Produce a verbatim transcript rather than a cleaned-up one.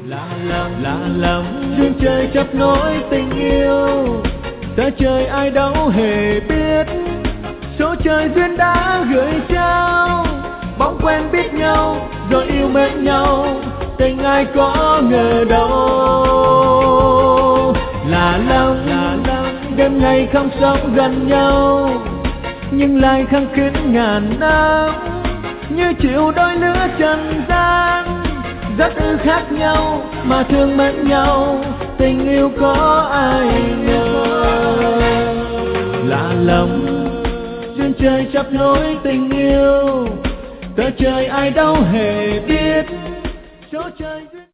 lạ lắm lạ lắm duyên trời chấp nối tình yêu, ta trời ai đâu hề biết, số trời duyên đã gửi trao, bóng quen biết nhau rồi yêu mến nhau, tình ai có ngờ đâu. Lạ lắm lạ lắm đêm ngày không sống gần nhau, nhưng lại khăng khít ngàn năm, như chịu đôi lứa trần gian, rất ư khác nhau mà thương mến nhau, tình yêu có ai ngờ. Lạ lắm duyên trời chấp nối tình yêu, tờ trời ai đâu hề biết, số trời duyên